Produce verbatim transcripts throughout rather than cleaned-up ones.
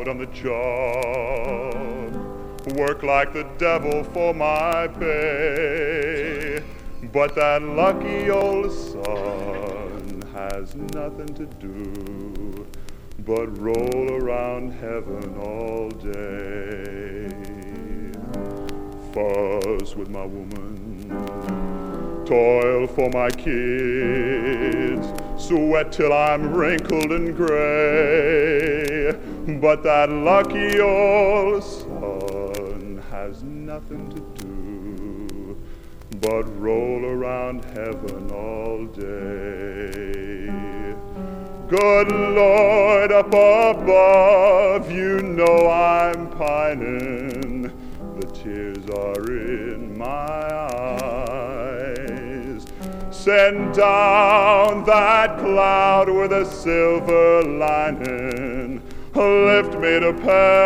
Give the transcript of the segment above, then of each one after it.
hard on the job, work like the devil for my pay, but that lucky old sun has nothing to do but roll around heaven all day. Fuss with my woman, toil for my kids, sweat till I'm wrinkled and gray, but that lucky old sun has nothing to do but roll around heaven all day. Good Lord, up above, you know I'm pining. The tears are in my eyes. Send down that cloud with a silver lining. Lift me to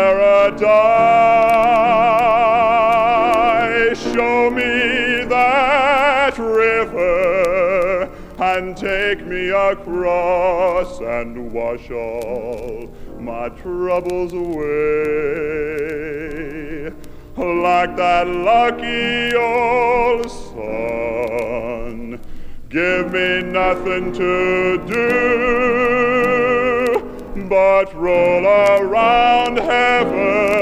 paradise. Show me that river and take me across and wash all my troubles away. Like that lucky old sun, give me nothing to do but roll around heaven